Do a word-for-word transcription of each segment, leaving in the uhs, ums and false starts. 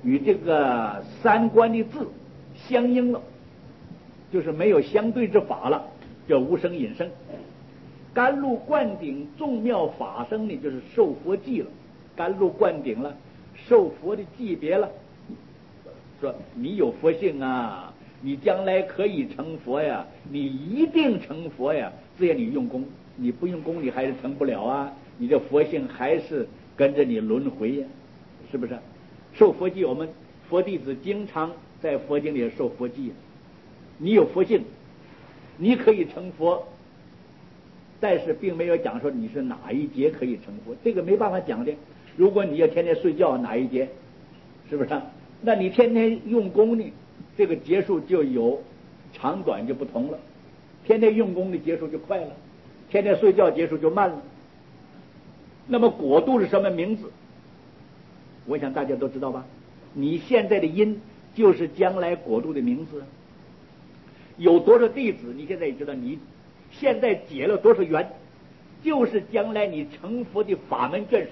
与这个三观的字相应了，就是没有相对之法了，叫无生隐生。甘露灌顶众妙法生呢，就是受佛记了，甘露灌顶了，受佛的记别了，说你有佛性啊，你将来可以成佛呀，你一定成佛呀，只要你用功，你不用功你还是成不了啊，你这佛性还是跟着你轮回呀，是不是？受佛记，我们佛弟子经常在佛经里受佛记，你有佛性，你可以成佛，但是并没有讲说你是哪一节可以成佛，这个没办法讲的。如果你要天天睡觉，哪一节？是不是？那你天天用功呢，这个结束就有长短就不同了。天天用功的结束就快了，天天睡觉结束就慢了。那么果度是什么名字？我想大家都知道吧？你现在的因就是将来果度的名字。有多少弟子，你现在也知道，你现在结了多少缘，就是将来你成佛的法门眷属。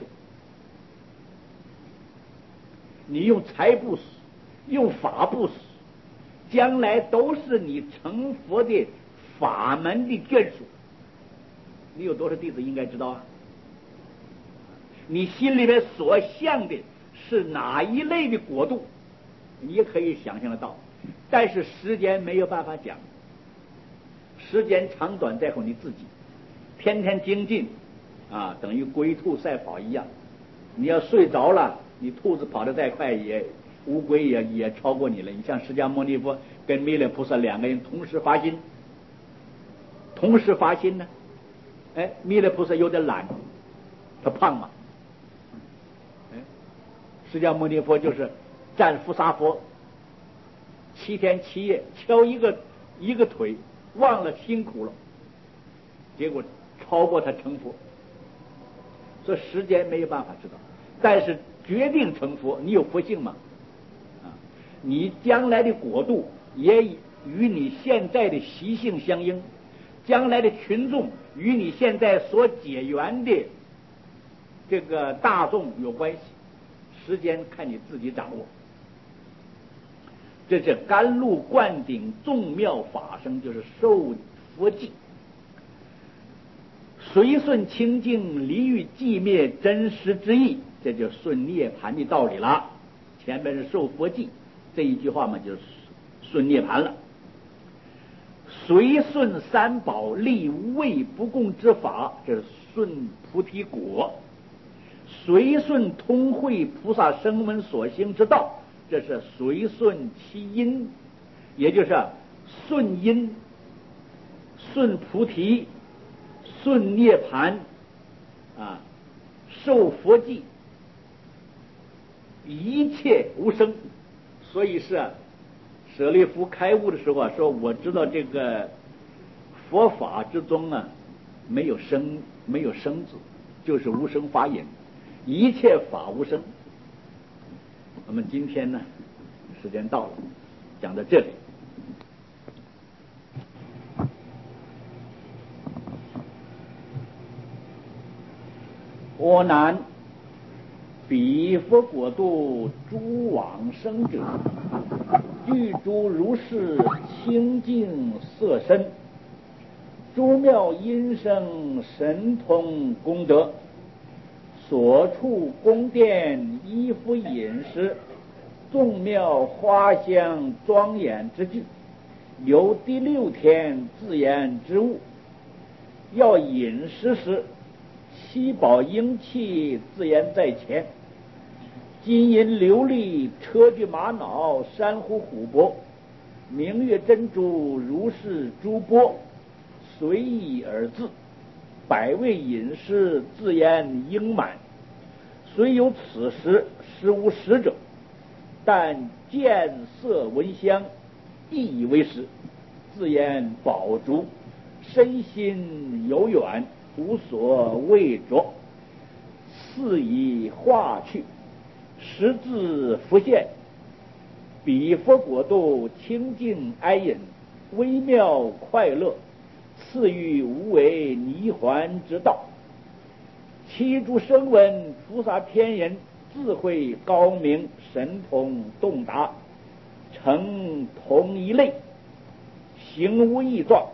你用财布施，用法布施，将来都是你成佛的法门的眷属。你有多少弟子应该知道啊？你心里面所向的是哪一类的国度，你也可以想象得到，但是时间没有办法讲，时间长短在乎你自己。天天精进啊，等于龟兔赛跑一样，你要睡着了，你兔子跑得再快，也乌龟也也超过你了。你像释迦牟尼佛跟弥勒菩萨两个人同时发心，同时发心呢，哎，弥勒菩萨有点懒，他胖嘛，哎，释迦牟尼佛就是战菩萨佛，七天七夜敲一个一个腿，忘了辛苦了，结果超过他成佛。所以时间没有办法知道，但是决定成佛，你有佛性吗？啊，你将来的果度也与你现在的习性相应，将来的群众与你现在所结缘的这个大众有关系，时间看你自己掌握。这是甘露灌顶众妙法生，就是受佛记。随顺清净离欲寂灭真实之意，这就顺涅盘的道理了。前面是受佛记，这一句话嘛，就是顺涅盘了。随顺三宝立无畏不共之法，这是顺菩提果；随顺通会菩萨声闻所行之道，这是随顺其因，也就是顺因、顺菩提、顺涅盘啊，受佛记，一切无生。所以是啊，舍利弗开悟的时候啊，说我知道这个佛法之中啊，没有生，没有生字，就是无生法隐，一切法无生。我们今天呢，时间到了，讲到这里。我南彼佛国度诸往生者，具诸如是清净色身，诸妙音声神通功德，所处宫殿衣服饮食，众妙花香庄严之具，由第六天自然之物，要饮食时，七宝英气自然在前，金银琉璃车具玛瑙珊瑚琥珀明月珍珠如是诸钵，随意而自，百味饮食自然应满。虽有此时实无食者，但见色闻香亦以为食，自然饱足，身心有远，无所畏着，似已化去，实自浮现。彼佛国度清净安隐，微妙快乐，赐予无为泥环之道。七诸声闻菩萨天人智慧高明，神通洞达，成同一类，形无异状，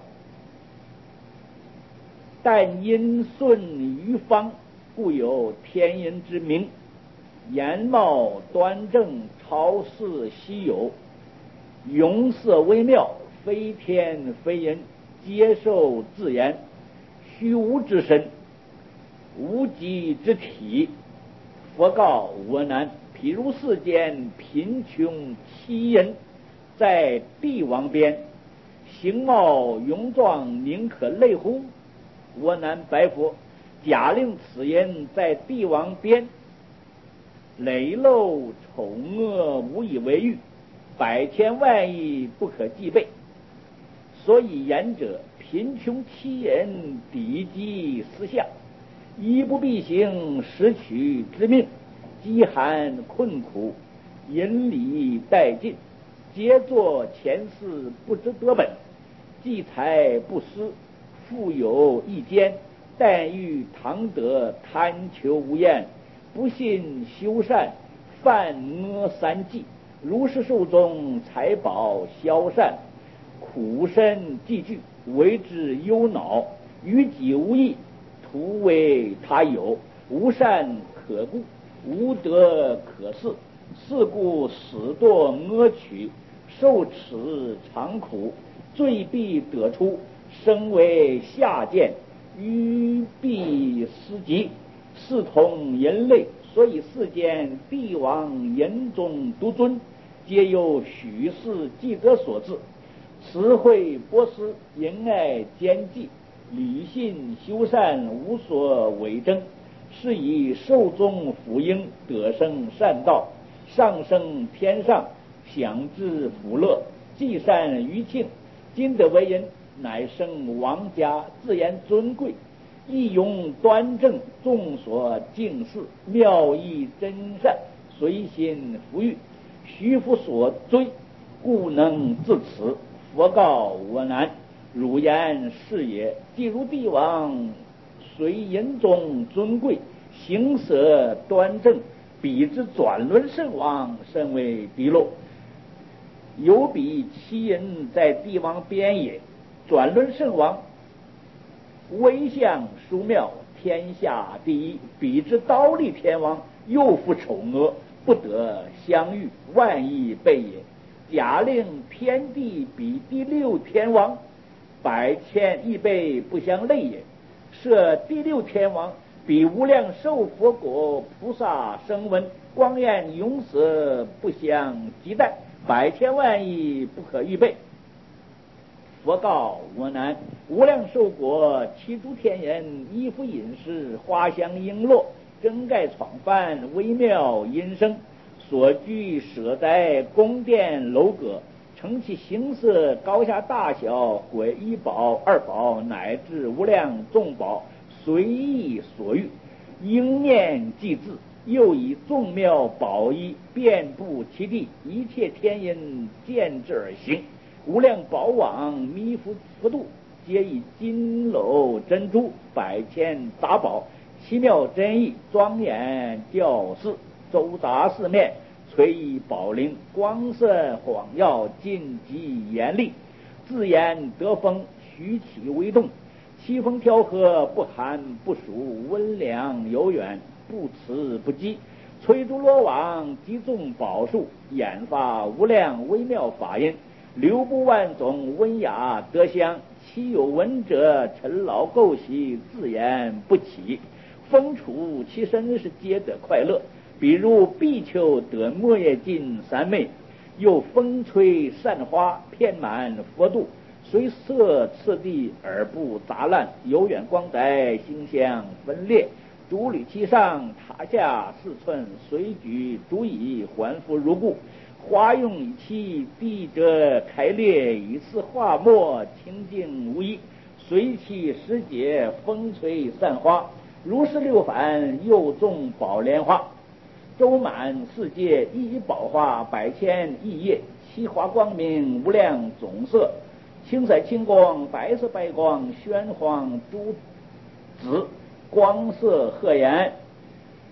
但因顺于方，故有天人之名。颜貌端正，超世稀有，容色微妙，非天非人，接受自然，虚无之身，无极之体。佛告我难：譬如世间贫穷奇人，在帝王边，形貌勇壮，宁可类乎？我难白佛：假令此人在帝王边，磊陋丑恶，无以为喻，百千万亿不可计备。所以言者，贫穷欺人，敌机私相，一不必行，失取之命，饥寒困苦，引礼殆尽，皆作前世不知得本，积财不思，富有一间，但欲堂得，贪求无厌，不信修善，犯恶三忌，如是寿中，财宝消散，苦身既惧，为之忧恼，于己无益，徒为他有，无善可顾，无德可恃，是故始堕恶趣，受此长苦，罪必得出，生为下贱，愚必失极，视同人类。所以世间帝王人中独尊，皆由许氏积德所致。慈惠博施，仁爱兼济，理性修善，无所违争，是以寿终福应，得生善道，上升天上，享至福乐，积善于庆。今得为人，乃生王家，自言尊贵，义勇端正，众所敬视，妙义真善，随心福欲，虚夫所追，故能至此。佛告我难：汝言是也。既如帝王随人中尊贵，行舍端正，彼之转轮圣王，甚为低落。有彼其人在帝王边也。转轮圣王威相殊妙，天下第一，彼之刀立天王，又复丑恶，不得相遇，万亿倍也。假令天地比第六天王，百千亿倍不相类也。设第六天王，比无量寿佛果菩萨声闻光焰永舍不相及待，百千万亿不可预备。佛告我难：无量寿果，其诸天人，衣服饮食，花香璎珞，珍盖闯犯，微妙音声，所居舍宅，宫殿楼阁，乘其形色，高下大小，毁一宝二宝，乃至无量众宝，随意所欲，应念即至。又以众妙宝衣遍布其地，一切天人见之而行。无量宝网弥覆佛度，皆以金楼珍珠百千杂宝，奇妙真意，庄严教示，周杂四面，垂以宝铃，光色晃耀，尽极严厉，自言得风，徐起微动，七风调和，不寒不暑，温凉悠远，不辞不饥，吹诸罗网，击中宝树，研发无量微妙法音，流布万种，温雅德香，其有闻者，尘劳垢习，自言不起，风处其身，是皆得快乐。比如碧丘得莫叶尽三昧，又风吹散花，遍满佛度，虽色次第而不杂乱，有远光宅，馨香分裂，竹履其上，塔下四寸，随举竹椅，还复如故。花用以期，地者开裂，以次化墨，清净无异，随其时节，风吹散花，如是六反，又种宝莲花，周满世界，一一宝花，百千亿叶，其花光明，无量种色，青色青光，白色白光，玄黄珠紫，光色赫然，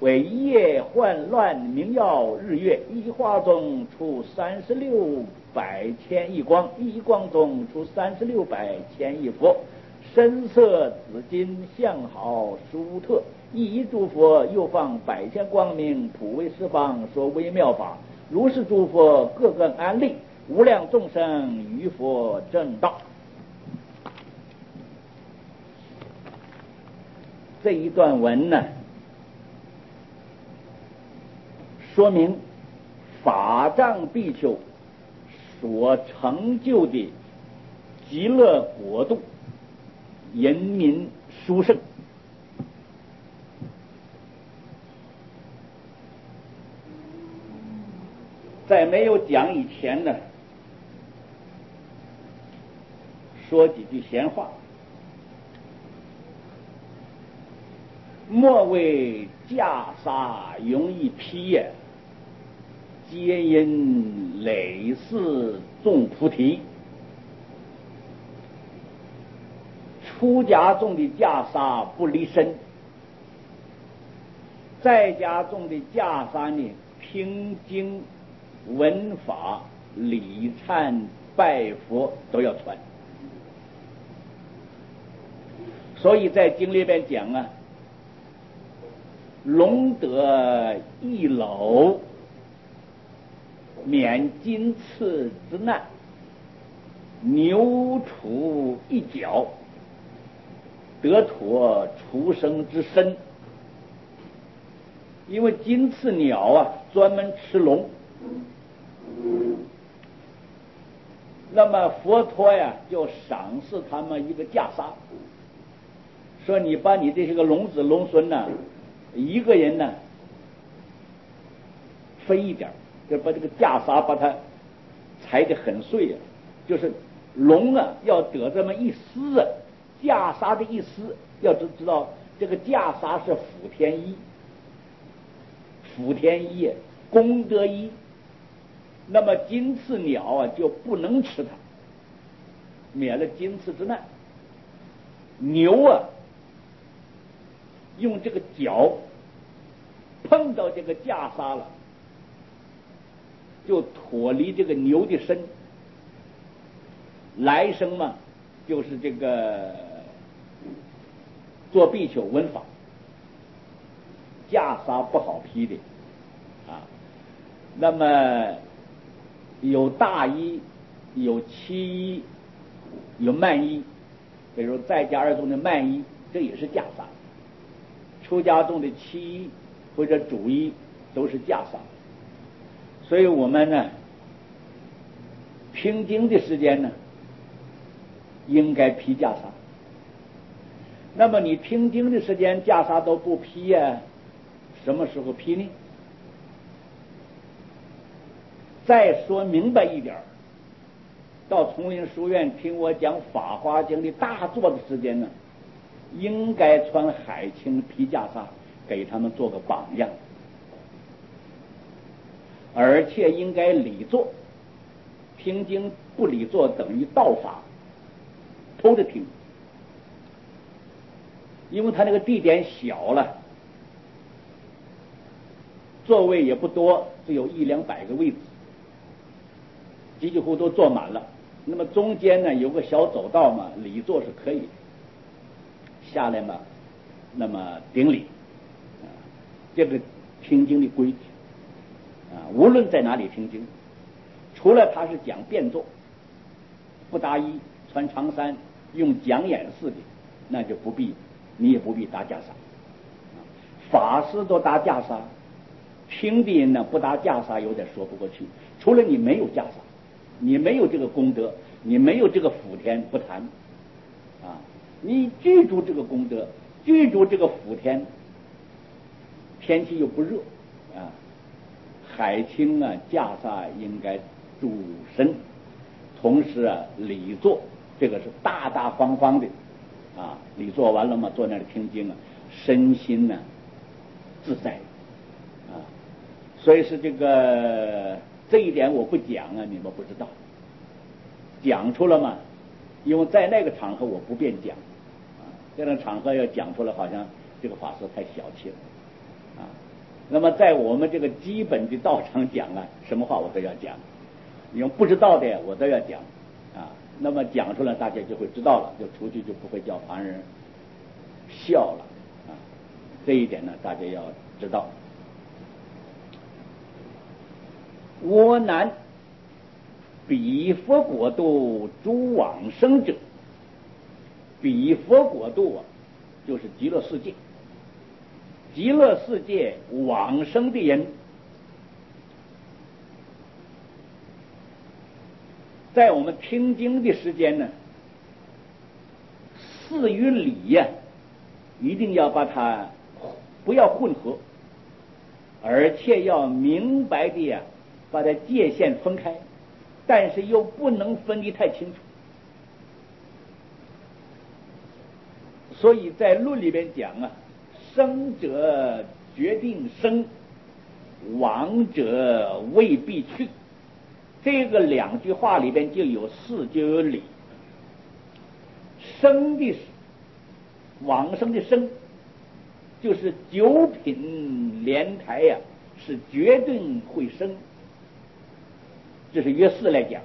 为夜幻乱明耀日月，一花中出三十六百千亿光，一光中出三十六百千亿佛，深色紫金相好殊特，一一诸佛又放百千光明，普为十方说微妙法，如是诸佛各个安立，无量众生于佛正道。这一段文呢，说明法藏比丘所成就的极乐国度人民殊胜。在没有讲以前呢，说几句闲话。莫为袈裟容易披也，皆因累世种菩提。出家种的袈裟不离身，在家种的袈裟呢，听经闻法礼忏拜佛都要穿。所以在经里边讲啊，龙得一篓，免金刺之难；牛处一角，得脱畜生之身。因为金翅鸟啊，专门吃龙。那么佛陀呀，就赏赐他们一个袈裟，说你把你这些个龙子龙孙呢，一个人呢分一点，就把这个袈裟把它裁得很碎啊，就是龙啊要得这么一丝啊，袈裟的一丝，要知知道这个袈裟是辅天衣，辅天衣功德衣，那么金翅鸟啊就不能吃它，免了金翅之难。牛啊用这个脚碰到这个袈裟了，就脱离这个牛的身，来生嘛就是这个做比丘闻法。袈裟不好披的啊，那么有大衣，有七衣，有曼衣，比如在家而中的曼衣，这也是袈裟。出家中的七衣或者主衣都是袈裟。所以我们呢，听经的时间呢，应该披袈裟。那么你听经的时间袈裟都不披呀、啊，什么时候披呢？再说明白一点，到丛林书院听我讲《法华经》的大座的时间呢，应该穿海青披袈裟，给他们做个榜样，而且应该礼坐。听经不礼坐等于盗法，偷着听，因为他那个地点小了，座位也不多，只有一两百个位置，几乎都坐满了。那么中间呢有个小走道嘛，礼座是可以的，下来嘛，那么顶礼，啊，这个听经的规矩啊，无论在哪里听经，除了他是讲便座，不搭衣，穿长衫，用讲演式的，那就不必，你也不必搭袈裟。法师都搭袈裟，听的人呢不搭袈裟，有点说不过去。除了你没有袈裟，你没有这个功德，你没有这个福田不谈啊，你记住这个功德，记住这个福田，天气又不热啊，海清啊袈裟应该主身，同时啊礼坐，这个是大大方方的啊，礼坐完了嘛，坐那里听经啊，身心呢、啊、自在啊，所以是这个这一点我不讲啊，你们不知道，讲出了嘛，因为在那个场合我不便讲啊，这种场合要讲出来，好像这个法师太小气了啊， 那么在我们这个基本的道场讲啊，什么话我都要讲，你用不知道的我都要讲啊。那么讲出来大家就会知道了，就出去就不会叫旁人笑了啊。这一点呢，大家要知道。我南彼佛国度诸往生者，彼佛国度啊，就是极乐世界。极乐世界往生的人，在我们听经的时间呢，事与理呀、啊，一定要把它不要混合，而且要明白的呀、啊，把它界限分开，但是又不能分得太清楚。所以在论里边讲啊，生者决定生，亡者未必去。这个两句话里边就有事就有理。生的往生的生，就是九品莲台呀、啊，是决定会生，这是约事来讲。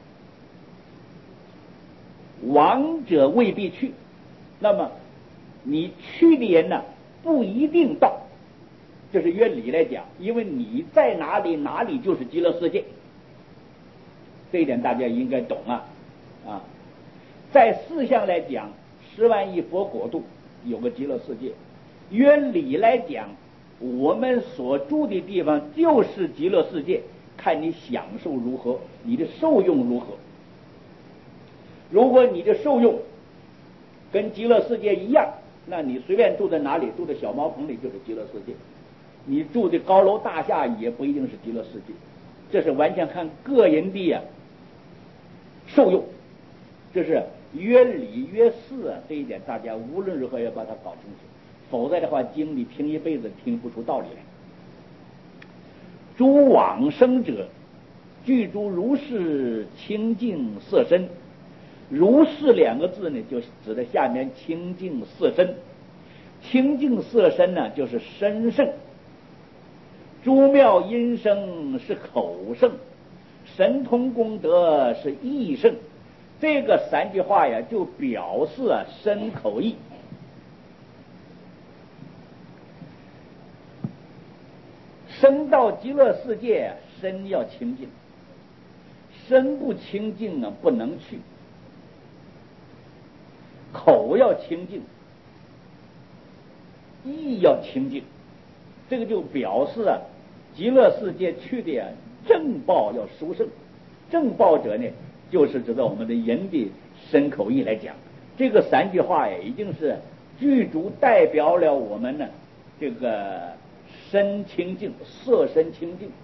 亡者未必去，那么你去的人呢、啊，不一定到，这是约理来讲，因为你在哪里，哪里就是极乐世界，这一点大家应该懂啊啊！在事项来讲，十万亿佛国度有个极乐世界，约理来讲，我们所住的地方就是极乐世界，看你享受如何，你的受用如何。如果你的受用跟极乐世界一样，那你随便住在哪里，住在小茅棚里就是极乐世界，你住的高楼大厦也不一定是极乐世界，这是完全看个人的呀、啊、受用，这是约理约事啊，这一点大家无论如何要把它搞清楚，否则的话经你听一辈子听不出道理来。诸往生者，具诸如是清净色身。如是两个字呢，就指的下面清净色身。清净色身呢，就是身圣。诸妙音声是口圣，神通功德是意圣。这个三句话呀，就表示啊身口意。生到极乐世界，身要清净，身不清净啊，不能去。口要清净，意要清净，这个就表示啊，极乐世界去的啊，正报要殊胜。正报者呢，就是指的我们的人的身口意来讲，这个三句话呀，已经是具足代表了我们呢这个身清净，色身清净。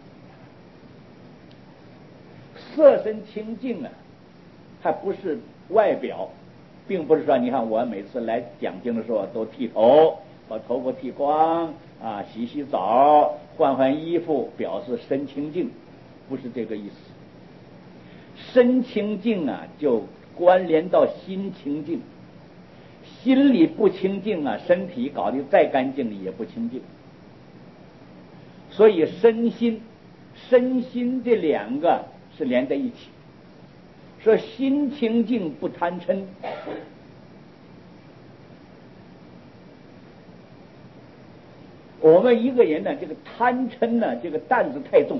色身清净啊，它不是外表，并不是说你看我每次来讲经的时候都剃头，把头发剃光啊，洗洗澡，换换衣服，表示身清净，不是这个意思。身清净啊，就关联到心清净，心里不清净啊，身体搞得再干净也不清净。所以身心身心这两个是连在一起，说心清净不贪嗔。我们一个人呢，这个贪嗔呢，这个担子太重，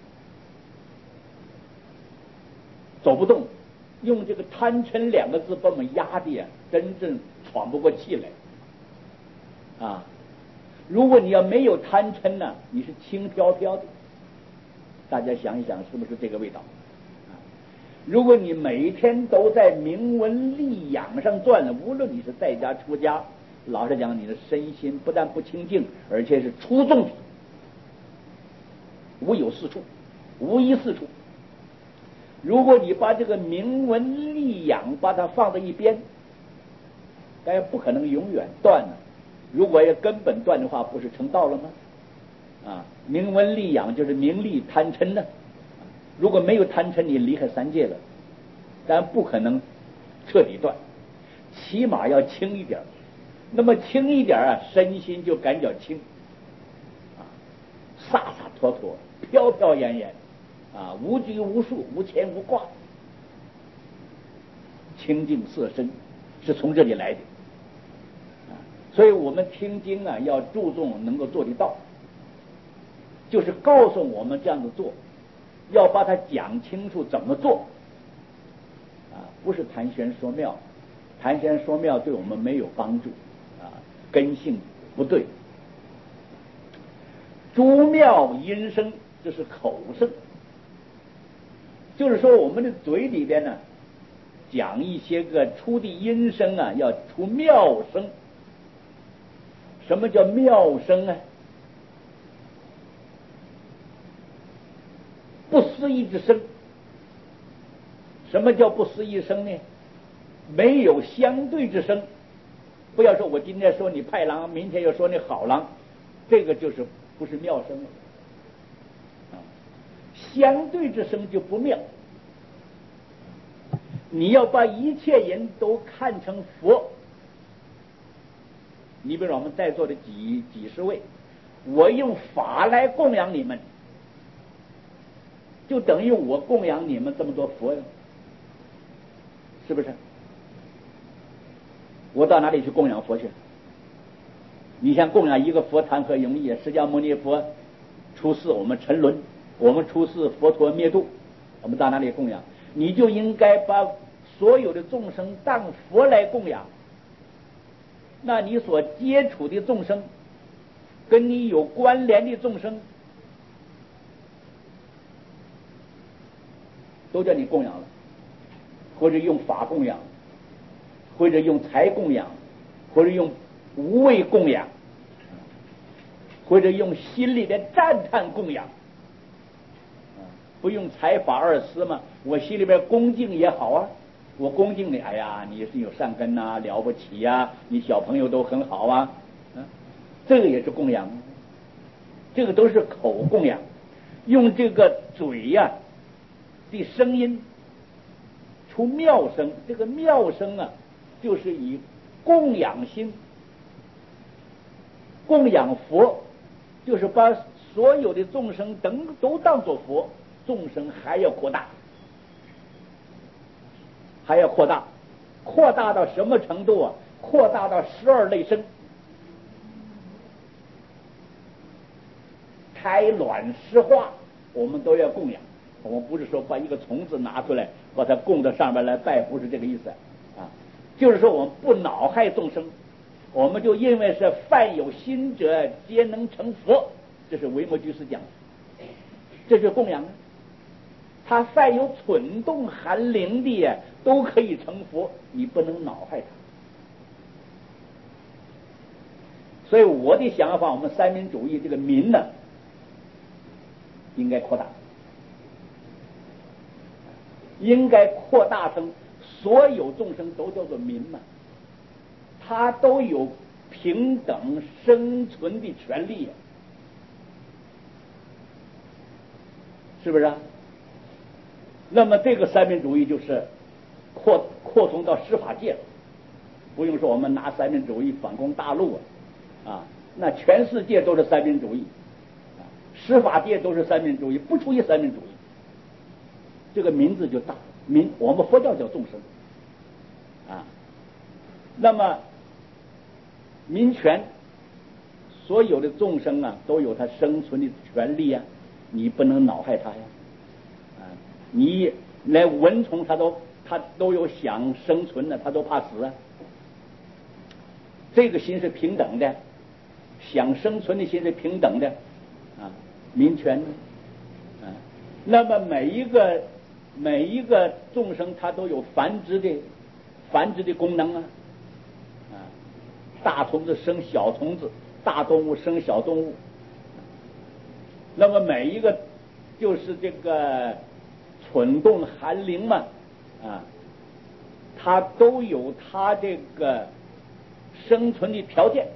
走不动，用这个贪嗔两个字把我们压的呀，真正喘不过气来啊！如果你要没有贪嗔呢，你是轻飘飘的。大家想一想，是不是这个味道？啊、如果你每天都在名闻利养上转了，无论你是在家出家，老实讲，你的身心不但不清净，而且是出众的，无有是处，无一是处。如果你把这个名闻利养把它放在一边，当然不可能永远断了。如果要根本断的话，不是成道了吗？啊，名闻利养就是名利贪嗔呢。如果没有贪嗔，你离开三界了，但不可能彻底断，起码要轻一点。那么轻一点啊，身心就感觉轻啊。 洒洒脱脱、飘飘然然，啊，无拘无束、无牵无挂，清净色身是从这里来的。啊，所以我们听经啊，要注重能够做得到，就是告诉我们这样子做，要把它讲清楚怎么做。啊，不是谈玄说妙，谈玄说妙对我们没有帮助，啊，根性不对。诸妙音声，这是口声，就是说我们的嘴里边呢，讲一些个出的音声啊，要出妙声。什么叫妙声啊？不思议之声。什么叫不思议声呢？没有相对之声。不要说我今天说你派郎，明天又说你好郎，这个就是不是妙声了。啊，相对之声就不妙。你要把一切人都看成佛。你比如我们在座的几几十位，我用法来供养你们，就等于我供养你们这么多佛呀，是不是？我到哪里去供养佛去？你像供养一个佛谈何容易啊！释迦牟尼佛出世，我们沉沦；我们出世，佛陀灭度，我们到哪里供养？你就应该把所有的众生当佛来供养。那你所接触的众生，跟你有关联的众生，都叫你供养了，或者用法供养，或者用财供养，或者用无畏供养，或者用心里的赞叹供养。不用财法二思嘛，我心里边恭敬也好啊，我恭敬你，哎呀，你是有善根呐、啊，了不起呀、啊，你小朋友都很好啊，啊，这个也是供养，这个都是口供养，用这个嘴呀、啊、的声音出妙声，这个妙声啊，就是以供养心供养佛，就是把所有的众生等都当作佛。众生还要扩大，还要扩大，扩大到什么程度啊？扩大到十二类生，胎卵湿化，我们都要供养。我们不是说把一个虫子拿出来，把它供到上面来拜，不是这个意思啊。就是说我们不恼害众生，我们就因为是凡有心者皆能成佛，这是维摩居士讲的，这是供养啊。他凡有蠢动含灵的都可以成佛，你不能恼害他。所以我的想法，我们三民主义这个民呢，应该扩大，应该扩大成所有众生都叫做民嘛，他都有平等生存的权利，是不是啊？那么这个三民主义就是扩扩充到司法界了，不用说我们拿三民主义反攻大陆啊，啊，那全世界都是三民主义，啊，司法界都是三民主义，不出于三民主义，这个名字就大，民我们佛教叫众生，啊，那么民权，所有的众生啊都有他生存的权利啊，你不能恼害他呀。你来蚊虫，它都它都有想生存的，它都怕死啊。这个心是平等的，想生存的心是平等的啊，民权啊。那么每一个每一个众生，它都有繁殖的繁殖的功能啊啊，大虫子生小虫子，大动物生小动物。那么每一个就是这个。蠢动含灵嘛，啊，它都有它这个生存的条件。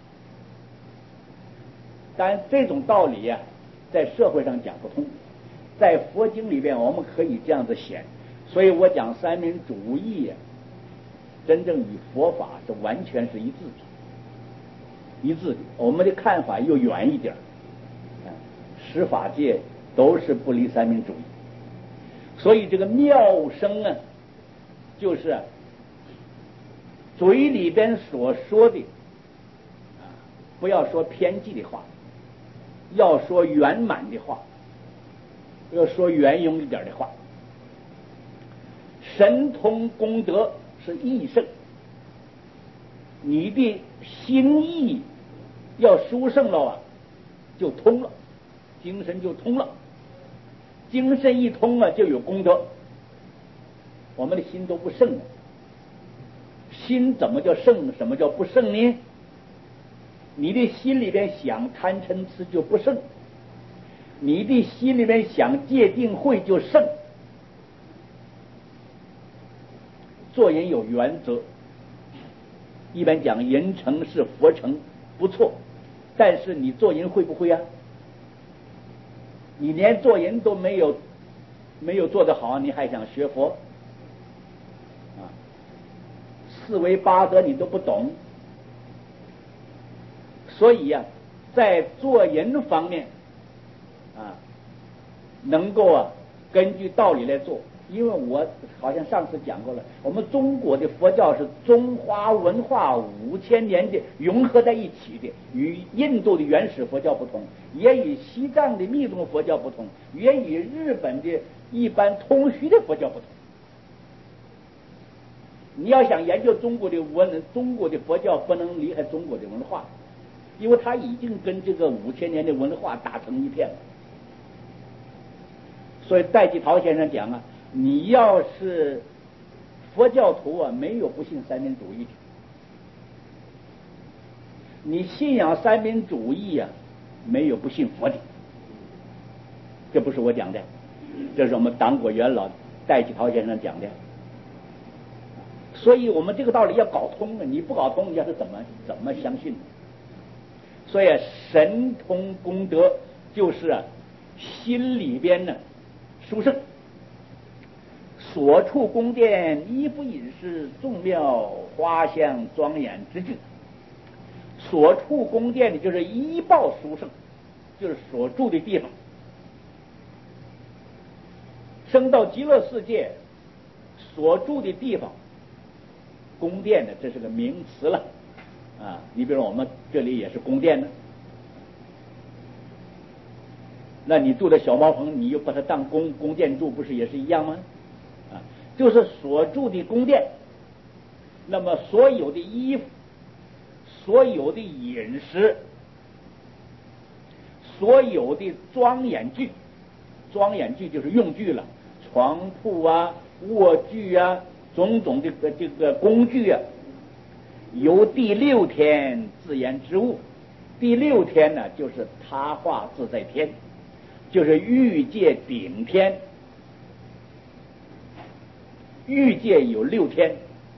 但这种道理呀、啊，在社会上讲不通，在佛经里边我们可以这样子显。所以我讲三民主义呀、啊，真正与佛法是完全是一致的，一致的。我们的看法又远一点，啊， 十法界都是不离三民主义。所以这个妙声啊，就是嘴里边所说的，不要说偏激的话，要说圆满的话，要说圆融一点的话。神通功德是义圣，你的心意要殊胜了啊，就通了，精神就通了，精神一通啊，就有功德。我们的心都不胜，心怎么叫胜？什么叫不胜呢？你的心里边想贪嗔痴就不胜，你的心里边想戒定慧就胜。做人有原则，一般讲人成是佛成，不错，但是你做人会不会啊？你连做人都没有没有做得好，你还想学佛啊？四维八德你都不懂，所以呀、啊，在做人方面啊，能够啊根据道理来做。因为我好像上次讲过了，我们中国的佛教是中华文化五千年的融合在一起的，与印度的原始佛教不同，也与西藏的密宗佛教不同，也与日本的一般通虚的佛教不同。你要想研究中国的文，中国的佛教不能离开中国的文化，因为它已经跟这个五千年的文化打成一片了。所以戴季陶先生讲啊，你要是佛教徒啊，没有不信三民主义的。你信仰三民主义啊，没有不信佛的。这不是我讲的，这是我们党国元老戴季陶先生讲的。所以我们这个道理要搞通了，你不搞通，你要是怎么怎么相信？所以神通功德就是啊，心里边呢殊胜。所处宫殿，衣服饮食，众妙花香庄严之具。所处宫殿的就是依报殊胜，就是所住的地方。升到极乐世界所住的地方，宫殿呢，这是个名词了啊。你比如我们这里也是宫殿呢，那你住的小茅棚，你又把它当宫宫殿住，不是也是一样吗？啊，就是所住的宫殿，那么所有的衣服，所有的饮食，所有的庄严具，庄严具就是用具了，床铺啊、卧具啊，种种这个这个工具啊，由第六天自然之物。第六天呢，就是他化自在天，就是欲界顶天。欲界有六天，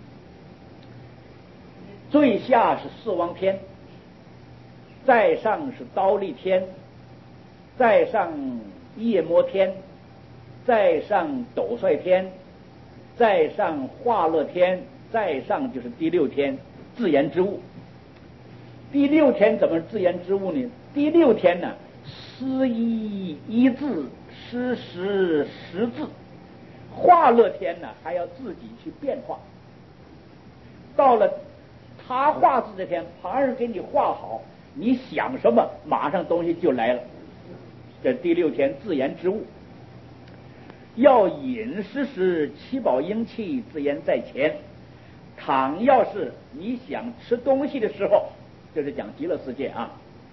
最下是四王天，在上是刀立天，在上夜摩天，在上斗率天，在上化乐天，在上就是第六天自然之物。第六天怎么自然之物呢？第六天呢，思一一字，失十十字。化乐天呢，还要自己去变化。到了他化自在天，旁人给你画好，你想什么，马上东西就来了。这第六天自然之物。要饮食时，七宝应气自然在前。倘要是你想吃东西的时候，这是讲极乐世界啊。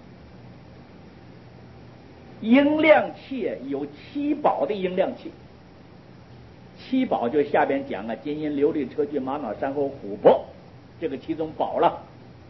应量器有七宝的应量器。七宝就下边讲了，金银琉璃砗磲玛瑙珊瑚琥珀，这个其中宝了。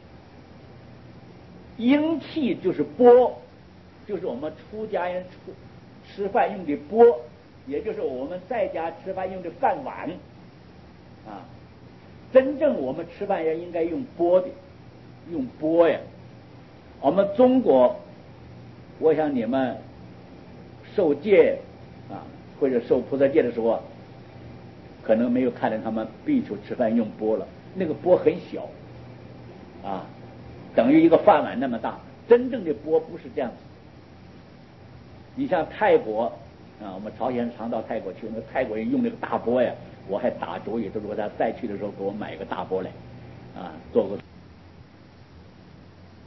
应器就是钵，就是我们出家人出吃饭用的钵，也就是我们在家吃饭用的饭碗啊。真正我们吃饭人应该用钵的，用钵呀。我们中国，我想你们受戒啊，或者受菩萨戒的时候啊，可能没有看见他们必须吃饭用钵了，那个钵很小啊，等于一个饭碗那么大。真正的钵不是这样子， 你像泰国啊，我们朝鲜常到泰国去，那个泰国人用那个大钵呀，我还打主意，他说他再去的时候给我买一个大钵来，啊，做个。